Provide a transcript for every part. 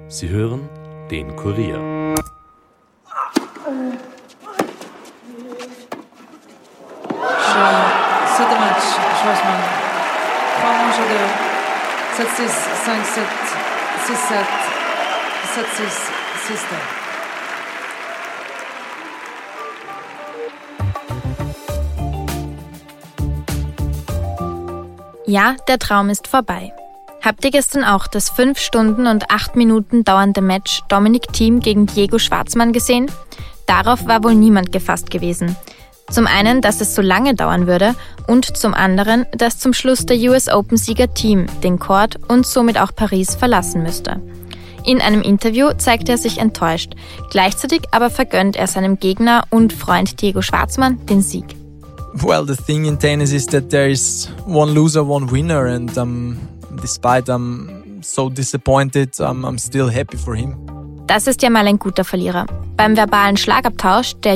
Sie hören den Kurier. C'est de match, Schwarzmann. 3 manches à 2. 7-6, 5-7, 6-7, 7-6, 6-7. Ja, der Traum ist vorbei. Habt ihr gestern auch das 5 Stunden und 8 Minuten dauernde Match Dominic Thiem gegen Diego Schwartzman gesehen? Darauf war wohl niemand gefasst gewesen. Zum einen, dass es so lange dauern würde und zum anderen, dass zum Schluss der US Open-Sieger Thiem den Court und somit auch Paris verlassen müsste. In einem Interview zeigte er sich enttäuscht. Gleichzeitig aber vergönnt er seinem Gegner und Freund Diego Schwartzman den Sieg. Well, the thing in tennis is that there is one loser, one winner, and despite I'm so disappointed, I'm still happy for him. Das ist ja mal ein guter Verlierer. Beim verbalen Schlagabtausch der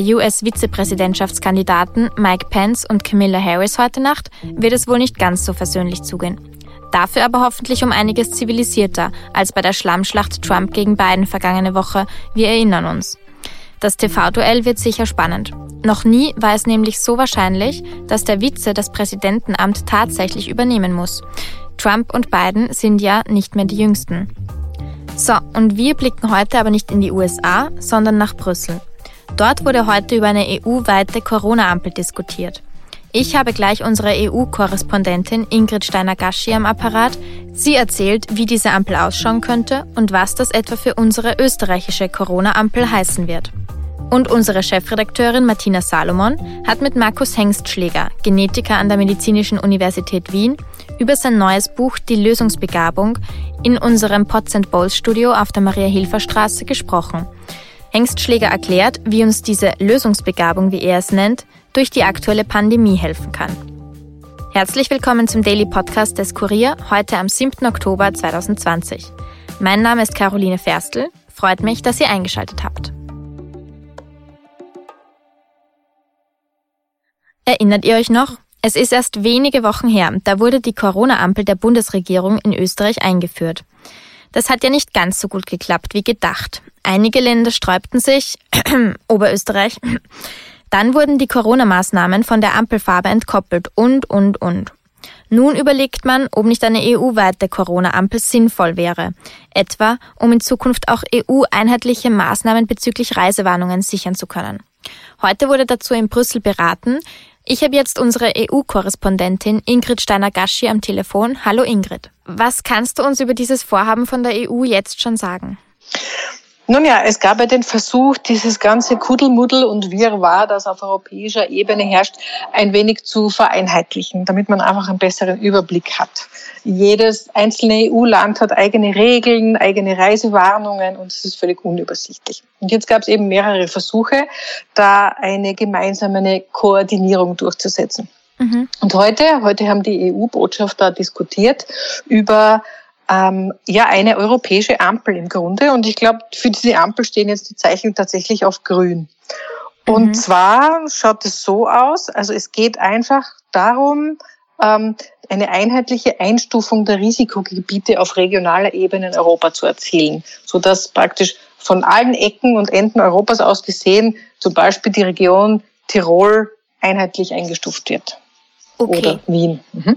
US-Vizepräsidentschaftskandidaten Mike Pence und Kamala Harris heute Nacht wird es wohl nicht ganz so versöhnlich zugehen. Dafür aber hoffentlich um einiges zivilisierter als bei der Schlammschlacht Trump gegen Biden vergangene Woche. Wir erinnern uns. Das TV-Duell wird sicher spannend. Noch nie war es nämlich so wahrscheinlich, dass der Vize das Präsidentenamt tatsächlich übernehmen muss. Trump und Biden sind ja nicht mehr die Jüngsten. So, und wir blicken heute aber nicht in die USA, sondern nach Brüssel. Dort wurde heute über eine EU-weite Corona-Ampel diskutiert. Ich habe gleich unsere EU-Korrespondentin Ingrid Steiner-Gaschi am Apparat. Sie erzählt, wie diese Ampel ausschauen könnte und was das etwa für unsere österreichische Corona-Ampel heißen wird. Und unsere Chefredakteurin Martina Salomon hat mit Markus Hengstschläger, Genetiker an der Medizinischen Universität Wien, über sein neues Buch Die Lösungsbegabung in unserem Pots & Bowls Studio auf der Maria-Hilfer-Straße gesprochen. Hengstschläger erklärt, wie uns diese Lösungsbegabung, wie er es nennt, durch die aktuelle Pandemie helfen kann. Herzlich willkommen zum Daily Podcast des Kurier, heute am 7. Oktober 2020. Mein Name ist Caroline Ferstl. Freut mich, dass ihr eingeschaltet habt. Erinnert ihr euch noch? Es ist erst wenige Wochen her, da wurde die Corona-Ampel der Bundesregierung in Österreich eingeführt. Das hat ja nicht ganz so gut geklappt wie gedacht. Einige Länder sträubten sich, Oberösterreich. Dann wurden die Corona-Maßnahmen von der Ampelfarbe entkoppelt und. Nun überlegt man, ob nicht eine EU-weite Corona-Ampel sinnvoll wäre. Etwa, um in Zukunft auch EU-einheitliche Maßnahmen bezüglich Reisewarnungen sichern zu können. Heute wurde dazu in Brüssel beraten. Ich habe jetzt unsere EU-Korrespondentin Ingrid Steiner-Gaschi am Telefon. Hallo Ingrid. Was kannst du uns über dieses Vorhaben von der EU jetzt schon sagen? Nun ja, es gab ja den Versuch, dieses ganze Kuddelmuddel und Wirrwarr, das auf europäischer Ebene herrscht, ein wenig zu vereinheitlichen, damit man einfach einen besseren Überblick hat. Jedes einzelne EU-Land hat eigene Regeln, eigene Reisewarnungen und es ist völlig unübersichtlich. Und jetzt gab es eben mehrere Versuche, da eine gemeinsame Koordinierung durchzusetzen. Und heute haben die EU-Botschafter diskutiert über eine europäische Ampel im Grunde. Und ich glaube, für diese Ampel stehen jetzt die Zeichen tatsächlich auf grün. Und zwar schaut es so aus, also es geht einfach darum, eine einheitliche Einstufung der Risikogebiete auf regionaler Ebene in Europa zu erzielen, sodass praktisch von allen Ecken und Enden Europas aus gesehen zum Beispiel die Region Tirol einheitlich eingestuft wird. Okay. Oder Wien.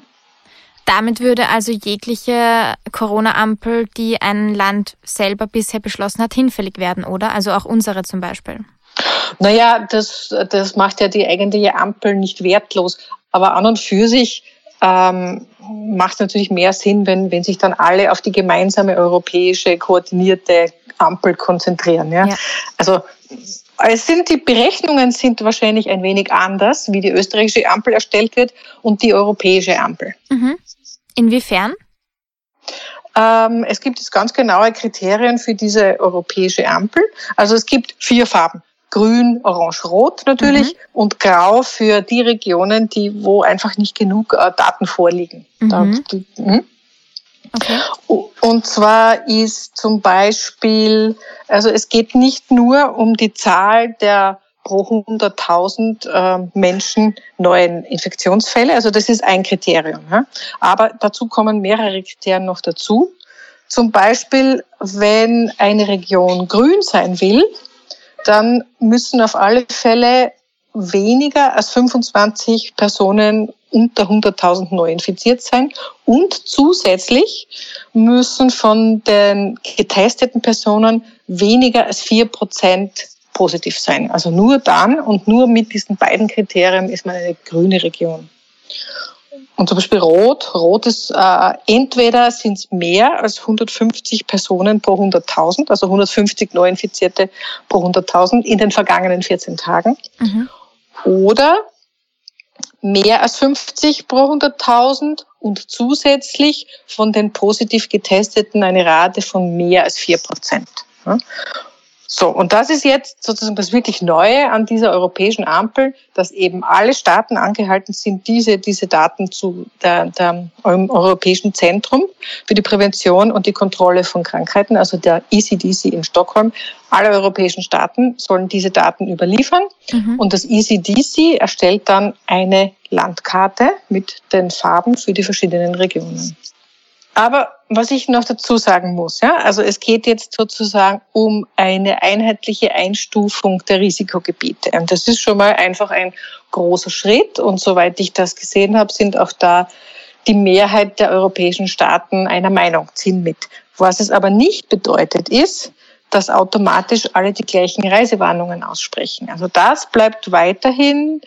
Damit würde also jegliche Corona-Ampel, die ein Land selber bisher beschlossen hat, hinfällig werden, oder? Also auch unsere zum Beispiel. Naja, das macht ja die eigentliche Ampel nicht wertlos. Aber an und für sich macht es natürlich mehr Sinn, wenn sich dann alle auf die gemeinsame europäische koordinierte Ampel konzentrieren. Ja? Also die Berechnungen sind wahrscheinlich ein wenig anders, wie die österreichische Ampel erstellt wird und die europäische Ampel. Inwiefern? Es gibt jetzt ganz genaue Kriterien für diese europäische Ampel. Also es gibt 4 Farben. Grün, Orange, Rot natürlich und Grau für die Regionen, wo einfach nicht genug Daten vorliegen. Okay. Und zwar ist zum Beispiel, also es geht nicht nur um die Zahl der pro 100.000 Menschen neuen Infektionsfälle, also das ist ein Kriterium. Ja? Aber dazu kommen mehrere Kriterien noch dazu. Zum Beispiel, wenn eine Region grün sein will, dann müssen auf alle Fälle weniger als 25 Personen unter 100.000 neu infiziert sein und zusätzlich müssen von den getesteten Personen weniger als 4% positiv sein. Also nur dann und nur mit diesen beiden Kriterien ist man eine grüne Region. Und zum Beispiel Rot ist entweder sind es mehr als 150 Personen pro 100.000, also 150 Neuinfizierte pro 100.000 in den vergangenen 14 Tagen. Oder mehr als 50 pro 100.000 und zusätzlich von den positiv Getesteten eine Rate von mehr als 4%. So, und das ist jetzt sozusagen das wirklich Neue an dieser europäischen Ampel, dass eben alle Staaten angehalten sind, diese Daten zu der Europäischen Zentrum für die Prävention und die Kontrolle von Krankheiten, also der ECDC in Stockholm. Alle europäischen Staaten sollen diese Daten überliefern und das ECDC erstellt dann eine Landkarte mit den Farben für die verschiedenen Regionen. Aber was ich noch dazu sagen muss, also es geht jetzt sozusagen um eine einheitliche Einstufung der Risikogebiete. Und das ist schon mal einfach ein großer Schritt. Und soweit ich das gesehen habe, sind auch da die Mehrheit der europäischen Staaten einer Meinung, ziehen mit. Was es aber nicht bedeutet ist, dass automatisch alle die gleichen Reisewarnungen aussprechen. Also das bleibt weiterhin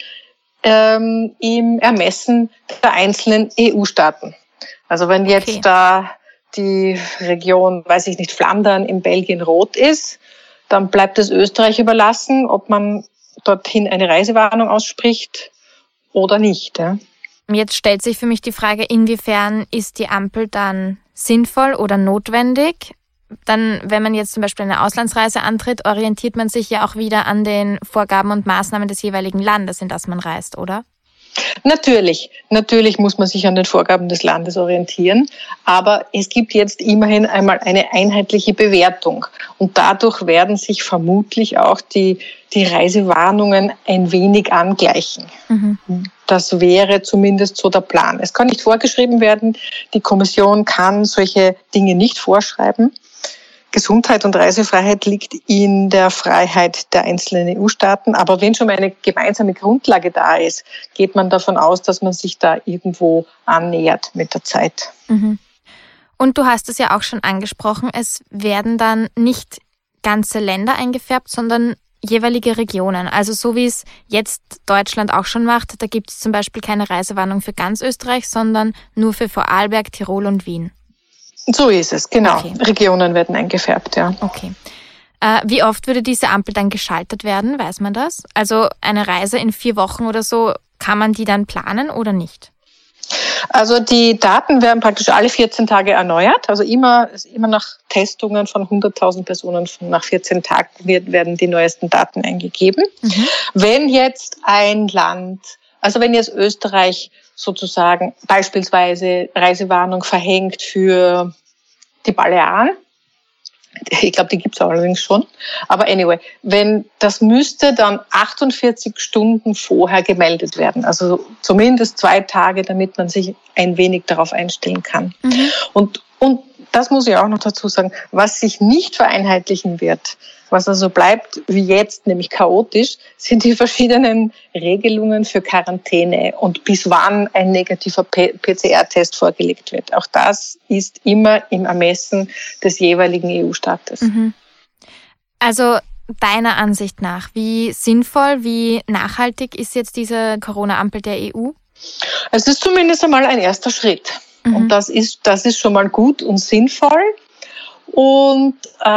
im Ermessen der einzelnen EU-Staaten. Also wenn jetzt da die Region, weiß ich nicht, Flandern in Belgien rot ist, dann bleibt es Österreich überlassen, ob man dorthin eine Reisewarnung ausspricht oder nicht. Ja. Jetzt stellt sich für mich die Frage, inwiefern ist die Ampel dann sinnvoll oder notwendig? Dann, wenn man jetzt zum Beispiel eine Auslandsreise antritt, orientiert man sich ja auch wieder an den Vorgaben und Maßnahmen des jeweiligen Landes, in das man reist, oder? Natürlich muss man sich an den Vorgaben des Landes orientieren, aber es gibt jetzt immerhin einmal eine einheitliche Bewertung und dadurch werden sich vermutlich auch die Reisewarnungen ein wenig angleichen. Das wäre zumindest so der Plan. Es kann nicht vorgeschrieben werden, die Kommission kann solche Dinge nicht vorschreiben. Gesundheit und Reisefreiheit liegt in der Freiheit der einzelnen EU-Staaten. Aber wenn schon mal eine gemeinsame Grundlage da ist, geht man davon aus, dass man sich da irgendwo annähert mit der Zeit. Und du hast es ja auch schon angesprochen, es werden dann nicht ganze Länder eingefärbt, sondern jeweilige Regionen. Also so wie es jetzt Deutschland auch schon macht, da gibt es zum Beispiel keine Reisewarnung für ganz Österreich, sondern nur für Vorarlberg, Tirol und Wien. So ist es, genau. Okay. Regionen werden eingefärbt, ja. Okay. Wie oft würde diese Ampel dann geschaltet werden, weiß man das? Also eine Reise in 4 Wochen oder so, kann man die dann planen oder nicht? Also die Daten werden praktisch alle 14 Tage erneuert. Also immer nach Testungen von 100.000 Personen nach 14 Tagen werden die neuesten Daten eingegeben. Wenn jetzt ein Land, also wenn jetzt Österreich sozusagen beispielsweise Reisewarnung verhängt für die Balearen. Ich glaube, die gibt es allerdings schon. Aber anyway, das müsste dann 48 Stunden vorher gemeldet werden. Also zumindest 2 Tage, damit man sich ein wenig darauf einstellen kann. Und das muss ich auch noch dazu sagen, was sich nicht vereinheitlichen wird, was also bleibt wie jetzt, nämlich chaotisch, sind die verschiedenen Regelungen für Quarantäne und bis wann ein negativer PCR-Test vorgelegt wird. Auch das ist immer im Ermessen des jeweiligen EU-Staates. Also deiner Ansicht nach, wie sinnvoll, wie nachhaltig ist jetzt diese Corona-Ampel der EU? Es ist zumindest einmal ein erster Schritt. Und das ist schon mal gut und sinnvoll. Und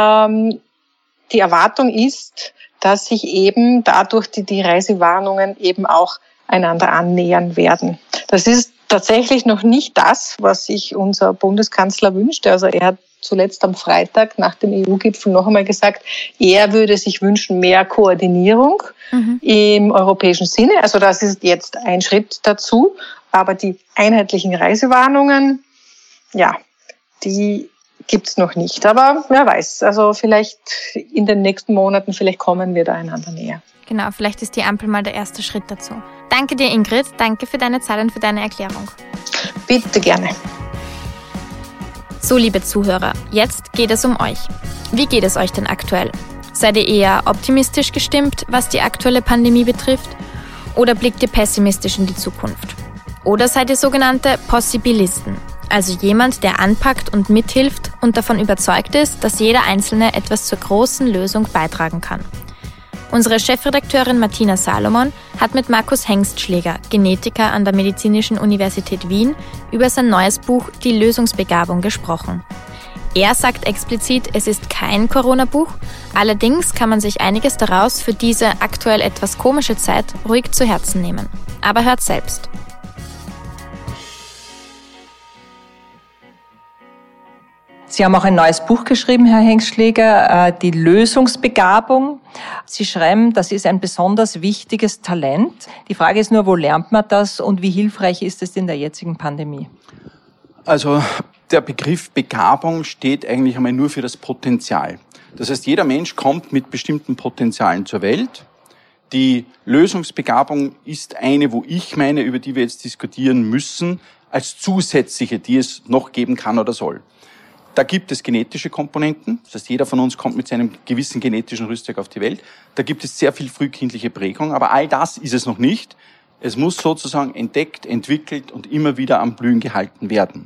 die Erwartung ist, dass sich eben dadurch die Reisewarnungen eben auch einander annähern werden. Das ist tatsächlich noch nicht das, was sich unser Bundeskanzler wünscht. Also er hat zuletzt am Freitag nach dem EU-Gipfel noch einmal gesagt, er würde sich wünschen mehr Koordinierung im europäischen Sinne. Also das ist jetzt ein Schritt dazu. Aber die einheitlichen Reisewarnungen, ja, die gibt's noch nicht. Aber wer weiß, also vielleicht in den nächsten Monaten, vielleicht kommen wir da einander näher. Genau, vielleicht ist die Ampel mal der erste Schritt dazu. Danke dir, Ingrid. Danke für deine Zeit und für deine Erklärung. Bitte gerne. So, liebe Zuhörer, jetzt geht es um euch. Wie geht es euch denn aktuell? Seid ihr eher optimistisch gestimmt, was die aktuelle Pandemie betrifft? Oder blickt ihr pessimistisch in die Zukunft? Oder seid ihr sogenannte Possibilisten? Also jemand, der anpackt und mithilft und davon überzeugt ist, dass jeder Einzelne etwas zur großen Lösung beitragen kann. Unsere Chefredakteurin Martina Salomon hat mit Markus Hengstschläger, Genetiker an der Medizinischen Universität Wien, über sein neues Buch Die Lösungsbegabung gesprochen. Er sagt explizit, es ist kein Corona-Buch, allerdings kann man sich einiges daraus für diese aktuell etwas komische Zeit ruhig zu Herzen nehmen. Aber hört selbst. Sie haben auch ein neues Buch geschrieben, Herr Hengstschläger, die Lösungsbegabung. Sie schreiben, das ist ein besonders wichtiges Talent. Die Frage ist nur, wo lernt man das und wie hilfreich ist es in der jetzigen Pandemie? Also der Begriff Begabung steht eigentlich einmal nur für das Potenzial. Das heißt, jeder Mensch kommt mit bestimmten Potenzialen zur Welt. Die Lösungsbegabung ist eine, wo ich meine, über die wir jetzt diskutieren müssen, als zusätzliche, die es noch geben kann oder soll. Da gibt es genetische Komponenten, das heißt, jeder von uns kommt mit seinem gewissen genetischen Rüstzeug auf die Welt. Da gibt es sehr viel frühkindliche Prägung, aber all das ist es noch nicht. Es muss sozusagen entdeckt, entwickelt und immer wieder am Blühen gehalten werden.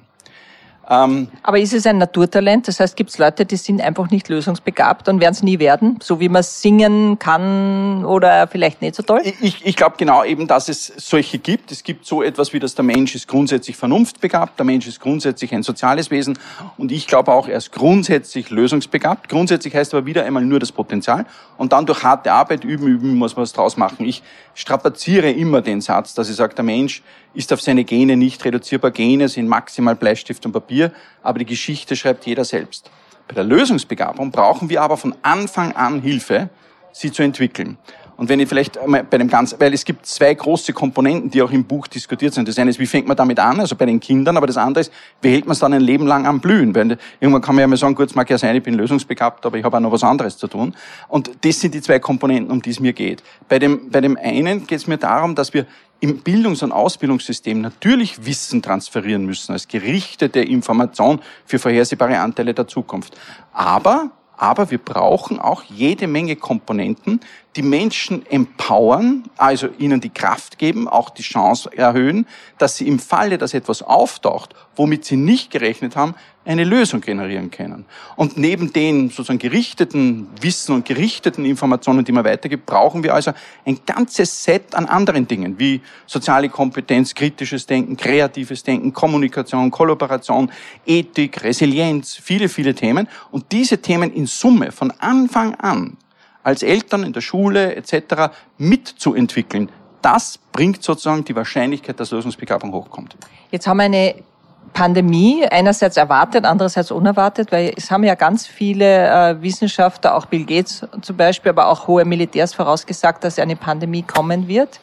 Aber ist es ein Naturtalent? Das heißt, gibt es Leute, die sind einfach nicht lösungsbegabt und werden es nie werden, so wie man singen kann oder vielleicht nicht so toll? Ich glaube genau eben, dass es solche gibt. Es gibt so etwas wie, dass der Mensch ist grundsätzlich vernunftbegabt, der Mensch ist grundsätzlich ein soziales Wesen und ich glaube auch, er ist grundsätzlich lösungsbegabt. Grundsätzlich heißt aber wieder einmal nur das Potenzial und dann durch harte Arbeit üben, muss man was draus machen. Ich strapaziere immer den Satz, dass ich sage, der Mensch ist auf seine Gene nicht reduzierbar. Gene sind maximal Bleistift und Papier, aber die Geschichte schreibt jeder selbst. Bei der Lösungsbegabung brauchen wir aber von Anfang an Hilfe, sie zu entwickeln. Und wenn ich vielleicht bei dem Ganzen, weil es gibt zwei große Komponenten, die auch im Buch diskutiert sind. Das eine ist, wie fängt man damit an, also bei den Kindern, aber das andere ist, wie hält man es dann ein Leben lang am Blühen? Weil irgendwann kann man ja mal sagen, gut, es mag ja sein, ich bin lösungsbegabt, aber ich habe auch noch was anderes zu tun. Und das sind die zwei Komponenten, um die es mir geht. Bei dem einen geht es mir darum, dass wir im Bildungs- und Ausbildungssystem natürlich Wissen transferieren müssen als gerichtete Information für vorhersehbare Anteile der Zukunft. Aber wir brauchen auch jede Menge Komponenten, die Menschen empowern, also ihnen die Kraft geben, auch die Chance erhöhen, dass sie im Falle, dass etwas auftaucht, womit sie nicht gerechnet haben, eine Lösung generieren können. Und neben den sozusagen gerichteten Wissen und gerichteten Informationen, die man weitergibt, brauchen wir also ein ganzes Set an anderen Dingen, wie soziale Kompetenz, kritisches Denken, kreatives Denken, Kommunikation, Kollaboration, Ethik, Resilienz, viele, viele Themen. Und diese Themen in Summe von Anfang an als Eltern in der Schule etc. mitzuentwickeln, das bringt sozusagen die Wahrscheinlichkeit, dass Lösungsbegabung hochkommt. Jetzt haben wir eine Pandemie, einerseits erwartet, andererseits unerwartet, weil es haben ja ganz viele Wissenschaftler, auch Bill Gates zum Beispiel, aber auch hohe Militärs vorausgesagt, dass eine Pandemie kommen wird.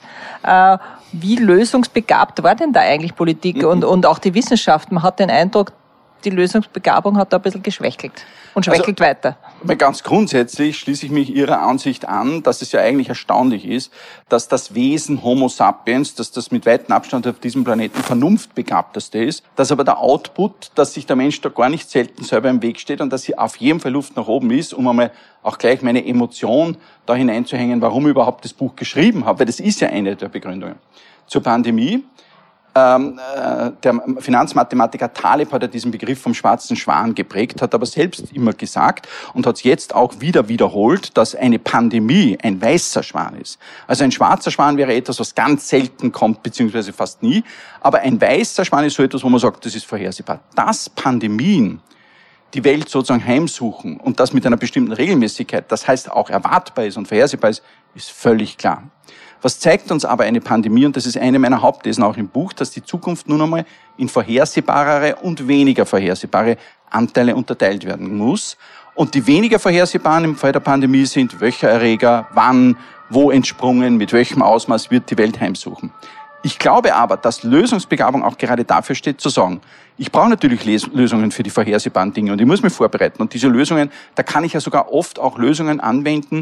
Wie lösungsbegabt war denn da eigentlich Politik und auch die Wissenschaft? Man hat den Eindruck, die Lösungsbegabung hat da ein bisschen geschwächelt und schwächelt weiter. Ganz grundsätzlich schließe ich mich Ihrer Ansicht an, dass es ja eigentlich erstaunlich ist, dass das Wesen Homo sapiens, dass das mit weitem Abstand auf diesem Planeten vernunftbegabteste ist, dass aber der Output, dass sich der Mensch da gar nicht selten selber im Weg steht und dass hier auf jeden Fall Luft nach oben ist, um einmal auch gleich meine Emotion da hineinzuhängen, warum ich überhaupt das Buch geschrieben habe, weil das ist ja eine der Begründungen. Zur Pandemie. Der Finanzmathematiker Taleb hat ja diesen Begriff vom schwarzen Schwan geprägt, hat aber selbst immer gesagt und hat es jetzt auch wieder wiederholt, dass eine Pandemie ein weißer Schwan ist. Also ein schwarzer Schwan wäre etwas, was ganz selten kommt, beziehungsweise fast nie. Aber ein weißer Schwan ist so etwas, wo man sagt, das ist vorhersehbar. Dass Pandemien die Welt sozusagen heimsuchen und das mit einer bestimmten Regelmäßigkeit, das heißt auch erwartbar ist und vorhersehbar ist völlig klar. Was zeigt uns aber eine Pandemie, und das ist eine meiner Hauptthesen auch im Buch, dass die Zukunft nun einmal in vorhersehbarere und weniger vorhersehbare Anteile unterteilt werden muss. Und die weniger vorhersehbaren im Fall der Pandemie sind, welcher Erreger, wann, wo entsprungen, mit welchem Ausmaß wird die Welt heimsuchen. Ich glaube aber, dass Lösungsbegabung auch gerade dafür steht, zu sagen, ich brauche natürlich Lösungen für die vorhersehbaren Dinge und ich muss mich vorbereiten. Und diese Lösungen, da kann ich ja sogar oft auch Lösungen anwenden,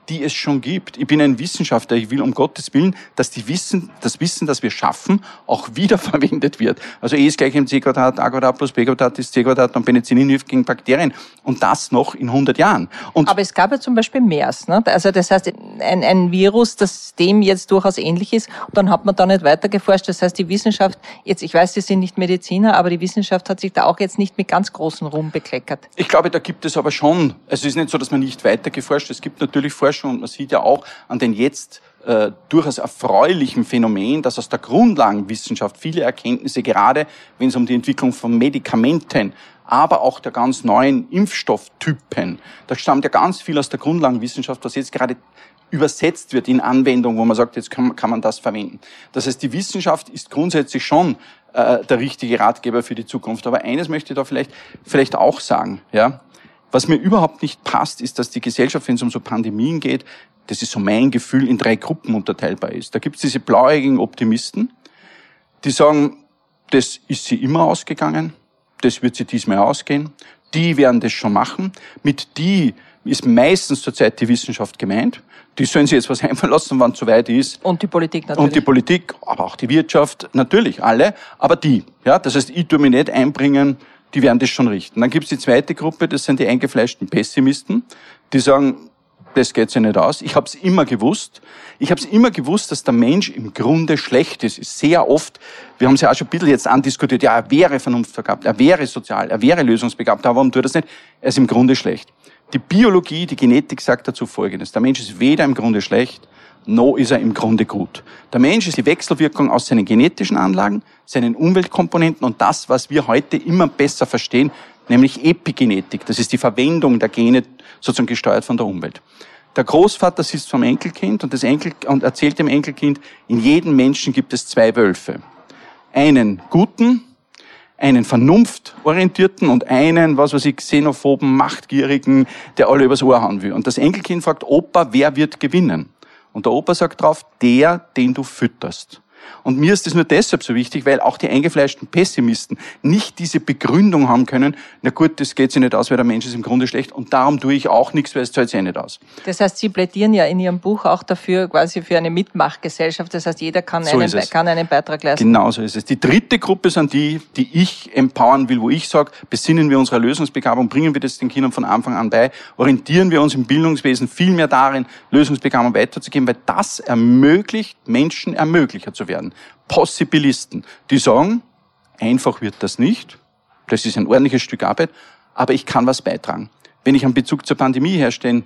die es schon gibt. Ich bin ein Wissenschaftler, ich will um Gottes Willen, dass das Wissen, das wir schaffen, auch wiederverwendet wird. Also E ist gleich mc², A² plus B² ist C² und Penicillin hilft gegen Bakterien. Und das noch in 100 Jahren. Aber es gab ja zum Beispiel MERS, ne? Also das heißt, ein Virus, das dem jetzt durchaus ähnlich ist, und dann hat man da nicht weiter geforscht. Das heißt, die Wissenschaft, jetzt, ich weiß, Sie sind nicht Mediziner, aber die Wissenschaft hat sich da auch jetzt nicht mit ganz großem Ruhm bekleckert. Ich glaube, da gibt es aber schon, also es ist nicht so, dass man nicht weiter geforscht. Es gibt natürlich Forschung und man sieht ja auch an den jetzt durchaus erfreulichen Phänomen, dass aus der Grundlagenwissenschaft viele Erkenntnisse, gerade wenn es um die Entwicklung von Medikamenten, aber auch der ganz neuen Impfstofftypen, da stammt ja ganz viel aus der Grundlagenwissenschaft, was jetzt gerade übersetzt wird in Anwendung, wo man sagt, jetzt kann man das verwenden. Das heißt, die Wissenschaft ist grundsätzlich schon der richtige Ratgeber für die Zukunft. Aber eines möchte ich da vielleicht auch sagen, ja. Was mir überhaupt nicht passt, ist, dass die Gesellschaft, wenn es um so Pandemien geht, das ist so mein Gefühl, in 3 Gruppen unterteilbar ist. Da gibt es diese blauäugigen Optimisten, die sagen, das ist sie immer ausgegangen, das wird sie diesmal ausgehen, die werden das schon machen. Mit die ist meistens zurzeit die Wissenschaft gemeint. Die sollen sich jetzt was einfallen lassen, wann es soweit ist. Und die Politik natürlich. Und die Politik, aber auch die Wirtschaft, natürlich alle, aber die. Ja, das heißt, ich tue mich nicht einbringen, die werden das schon richten. Dann gibt's die zweite Gruppe, das sind die eingefleischten Pessimisten, die sagen, das geht sich nicht aus. Ich habe es immer gewusst. Ich habe es immer gewusst, dass der Mensch im Grunde schlecht ist. Sehr oft, wir haben es ja auch schon ein bisschen jetzt andiskutiert, ja, er wäre vernunftbegabt, er wäre sozial, er wäre lösungsbegabt, aber warum tut er das nicht? Er ist im Grunde schlecht. Die Biologie, die Genetik sagt dazu Folgendes. Der Mensch ist weder im Grunde schlecht, noch ist er im Grunde gut. Der Mensch ist die Wechselwirkung aus seinen genetischen Anlagen, seinen Umweltkomponenten und das, was wir heute immer besser verstehen, nämlich Epigenetik. Das ist die Verwendung der Gene sozusagen gesteuert von der Umwelt. Der Großvater sitzt vom Enkelkind und erzählt dem Enkelkind, in jedem Menschen gibt es 2 Wölfe. Einen guten, einen vernunftorientierten und einen, xenophoben, machtgierigen, der alle übers Ohr hauen will. Und das Enkelkind fragt, Opa, wer wird gewinnen? Und der Opa sagt drauf, der, den du fütterst. Und mir ist das nur deshalb so wichtig, weil auch die eingefleischten Pessimisten nicht diese Begründung haben können, na gut, das geht sich nicht aus, weil der Mensch ist im Grunde schlecht und darum tue ich auch nichts, weil es zahlt sich nicht aus. Das heißt, Sie plädieren ja in Ihrem Buch auch dafür, quasi für eine Mitmachgesellschaft. Das heißt, jeder kann einen Beitrag leisten. Genau so ist es. Die dritte Gruppe sind die ich empowern will, wo ich sage, besinnen wir unsere Lösungsbegabung, bringen wir das den Kindern von Anfang an bei, orientieren wir uns im Bildungswesen viel mehr darin, Lösungsbegabung weiterzugeben, weil das ermöglicht, Menschen Ermöglicher zu werden. Possibilisten, die sagen, einfach wird das nicht, das ist ein ordentliches Stück Arbeit, aber ich kann was beitragen. Wenn ich einen Bezug zur Pandemie herstellen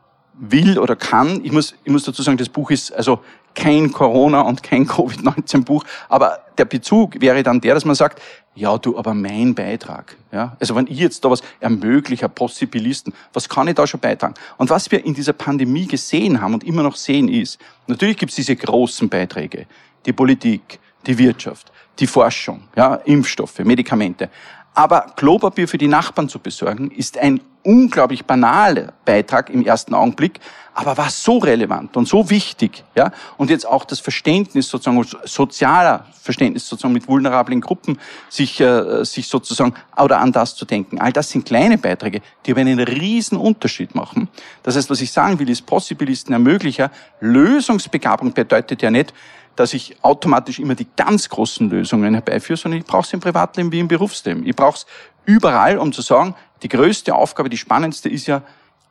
will oder kann, ich muss dazu sagen, das Buch ist also kein Corona- und kein Covid-19-Buch, aber der Bezug wäre dann der, dass man sagt, ja du, aber mein Beitrag, ja, also wenn ich jetzt da was ermögliche, Possibilisten, was kann ich da schon beitragen? Und was wir in dieser Pandemie gesehen haben und immer noch sehen ist, natürlich gibt es diese großen Beiträge, die Politik, die Wirtschaft, die Forschung, ja, Impfstoffe, Medikamente. Aber Klopapier für die Nachbarn zu besorgen, ist ein unglaublich banaler Beitrag im ersten Augenblick, aber war so relevant und so wichtig, ja. Und jetzt auch das Verständnis sozusagen, sozialer Verständnis sozusagen mit vulnerablen Gruppen, sich sozusagen, oder an das zu denken. All das sind kleine Beiträge, die aber einen riesen Unterschied machen. Das heißt, was ich sagen will, ist Possibilisten Ermöglicher. Lösungsbegabung bedeutet ja nicht, dass ich automatisch immer die ganz großen Lösungen herbeiführe, sondern ich brauche es im Privatleben wie im Berufsleben. Ich brauche es überall, um zu sagen, die größte Aufgabe, die spannendste ist ja,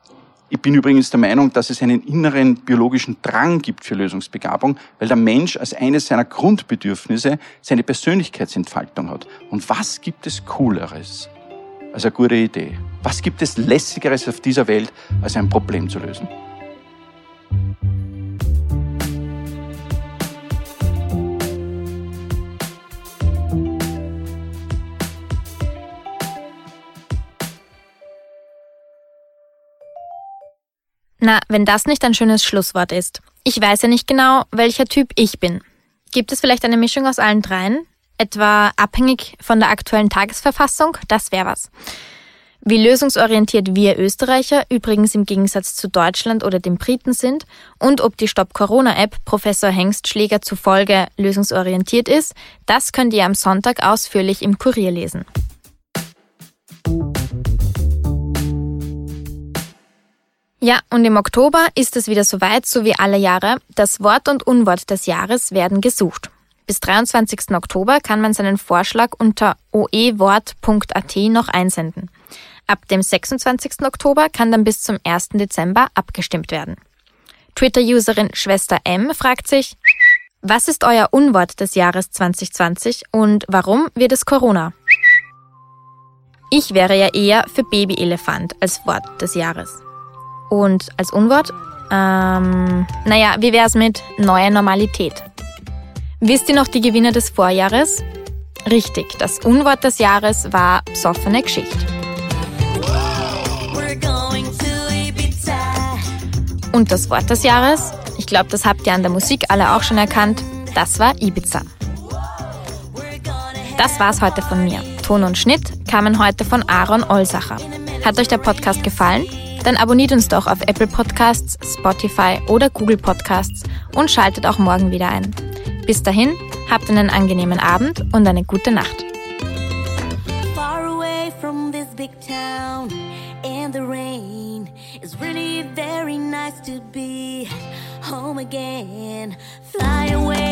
ich bin übrigens der Meinung, dass es einen inneren biologischen Drang gibt für Lösungsbegabung, weil der Mensch als eines seiner Grundbedürfnisse seine Persönlichkeitsentfaltung hat. Und was gibt es Cooleres als eine gute Idee? Was gibt es Lässigeres auf dieser Welt, als ein Problem zu lösen? Na, wenn das nicht ein schönes Schlusswort ist. Ich weiß ja nicht genau, welcher Typ ich bin. Gibt es vielleicht eine Mischung aus allen dreien? Etwa abhängig von der aktuellen Tagesverfassung? Das wäre was. Wie lösungsorientiert wir Österreicher übrigens im Gegensatz zu Deutschland oder den Briten sind und ob die Stop-Corona-App Professor Hengstschläger zufolge lösungsorientiert ist, das könnt ihr am Sonntag ausführlich im Kurier lesen. Ja, und im Oktober ist es wieder soweit, so wie alle Jahre. Das Wort und Unwort des Jahres werden gesucht. Bis 23. Oktober kann man seinen Vorschlag unter oewort.at noch einsenden. Ab dem 26. Oktober kann dann bis zum 1. Dezember abgestimmt werden. Twitter-Userin Schwester M fragt sich, was ist euer Unwort des Jahres 2020 und warum wird es Corona? Ich wäre ja eher für Babyelefant als Wort des Jahres. Und als Unwort? Wie wär's mit neue Normalität? Wisst ihr noch die Gewinner des Vorjahres? Richtig, das Unwort des Jahres war psoffene Geschichte. Und das Wort des Jahres? Ich glaube, das habt ihr an der Musik alle auch schon erkannt. Das war Ibiza. Das war's heute von mir. Ton und Schnitt kamen heute von Aaron Olsacher. Hat euch der Podcast gefallen? Dann abonniert uns doch auf Apple Podcasts, Spotify oder Google Podcasts und schaltet auch morgen wieder ein. Bis dahin, habt einen angenehmen Abend und eine gute Nacht. Far away from this big town and the rain, it's really very nice to be home again. Fly away.